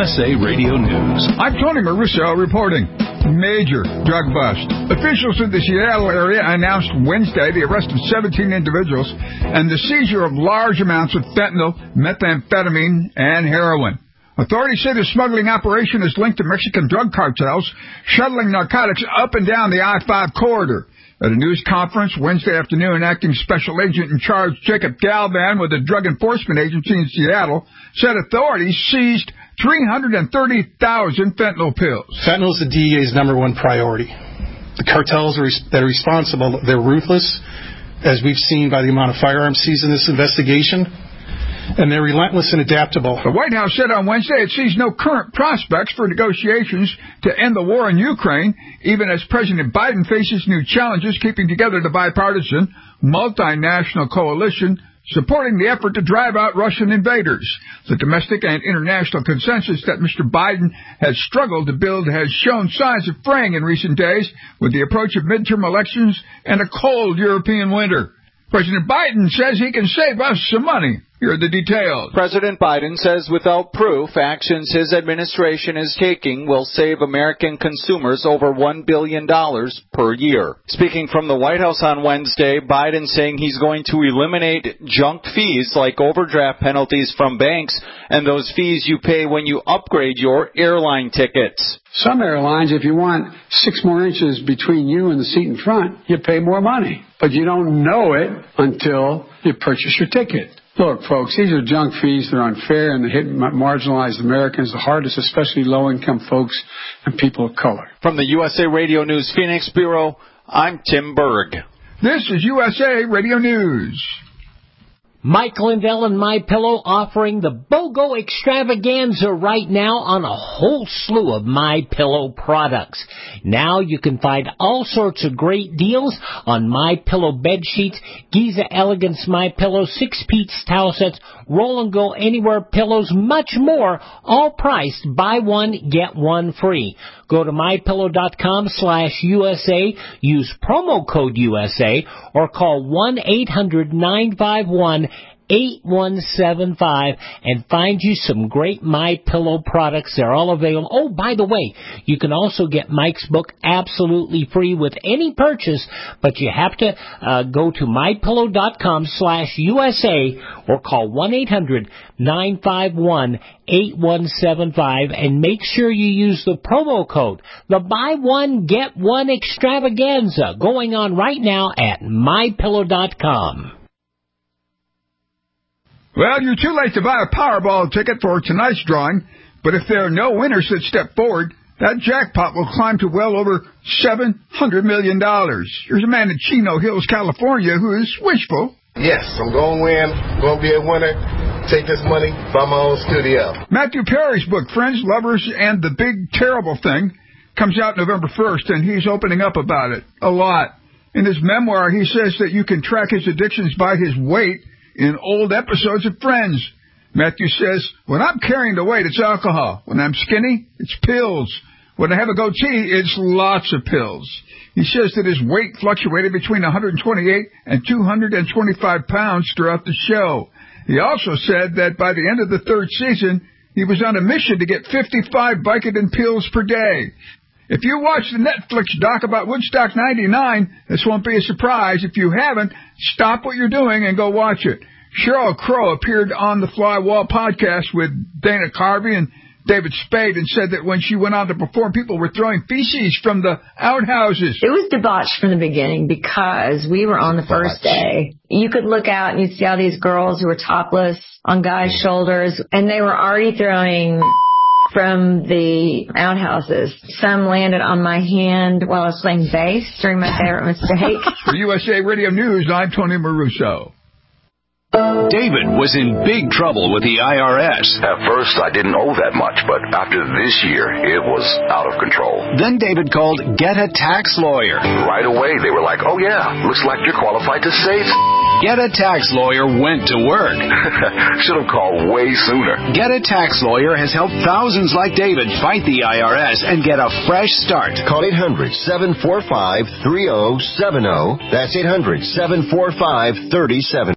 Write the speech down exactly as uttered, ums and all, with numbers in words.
S A Radio News. I'm Tony Maruso reporting. Major drug bust. Officials in the Seattle area announced Wednesday the arrest of seventeen individuals and the seizure of large amounts of fentanyl, methamphetamine, and heroin. Authorities say the smuggling operation is linked to Mexican drug cartels shuttling narcotics up and down the I five corridor. At a news conference Wednesday afternoon, acting special agent in charge Jacob Galvan with the Drug Enforcement Agency in Seattle said authorities seized three hundred thirty thousand fentanyl pills. Fentanyl is the D E A's number one priority. The cartels are, that are responsible, they're ruthless, as we've seen by the amount of firearms seized in this investigation, and they're relentless and adaptable. The White House said on Wednesday it sees no current prospects for negotiations to end the war in Ukraine, even as President Biden faces new challenges keeping together the bipartisan, multinational coalition supporting the effort to drive out Russian invaders. The domestic and international consensus that Mister Biden has struggled to build has shown signs of fraying in recent days with the approach of midterm elections and a cold European winter. President Biden says he can save us some money. Here are the details. President Biden says without proof, actions his administration is taking will save American consumers over one billion dollars per year. Speaking from the White House on Wednesday, Biden saying he's going to eliminate junk fees like overdraft penalties from banks and those fees you pay when you upgrade your airline tickets. Some airlines, if you want six more inches between you and the seat in front, you pay more money. But you don't know it until you purchase your ticket. Look, folks, these are junk fees. They're unfair, and they hit marginalized Americans the hardest, especially low-income folks and people of color. From the U S A Radio News Phoenix Bureau, I'm Tim Berg. This is U S A Radio News. Mike Lindell and MyPillow offering the BOGO extravaganza right now on a whole slew of MyPillow products. Now you can find all sorts of great deals on MyPillow bed sheets, Giza Elegance MyPillow, six-piece towel sets, Roll and Go Anywhere pillows, much more, all priced buy one, get one free. Go to MyPillow.com slash USA, use promo code U S A, or call one eight hundred nine five one eight one seven five and find you some great MyPillow products. They're all available. Oh, by the way, you can also get Mike's book absolutely free with any purchase, but you have to uh, go to MyPillow.com slash USA or call one eight hundred nine five one eight one seven five and make sure you use the promo code, the buy one, get one extravaganza, going on right now at My Pillow dot com. Well, you're too late to buy a Powerball ticket for tonight's drawing, but if there are no winners that step forward, that jackpot will climb to well over seven hundred million dollars. Here's a man in Chino Hills, California, who is wishful. Yes, I'm going to win, going to be a winner, take this money, buy my own studio. Matthew Perry's book, Friends, Lovers, and the Big Terrible Thing, comes out November first, and he's opening up about it a lot. In his memoir, he says that you can track his addictions by his weight in old episodes of Friends. Matthew says, when I'm carrying the weight, it's alcohol. When I'm skinny, it's pills. When I have a goatee, it's lots of pills. He says that his weight fluctuated between one hundred twenty-eight and two hundred twenty-five pounds throughout the show. He also said that by the end of the third season, he was on a mission to get fifty-five Vicodin pills per day. If you watch the Netflix doc about Woodstock ninety-nine, this won't be a surprise. If you haven't, stop what you're doing and go watch it. Sheryl Crow appeared on the Fly Wall podcast with Dana Carvey and David Spade and said that when she went on to perform, people were throwing feces from the outhouses. It was debauched from the beginning because we were on the first day. You could look out and you'd see all these girls who were topless on guys' shoulders, and they were already throwing from the outhouses. Some landed on my hand while I was playing bass during my favorite mistake. For U S A Radio News, I'm Tony Maruso. David was in big trouble with the I R S. At first, I didn't owe that much, but after this year, it was out of control. Then David called Get a Tax Lawyer. Right away, they were like, oh yeah, looks like you're qualified to save. Get a Tax Lawyer went to work. Should have called way sooner. Get a Tax Lawyer has helped thousands like David fight the I R S and get a fresh start. Call eight hundred, seven four five, three oh seven oh. That's eight hundred, seven four five, three oh seven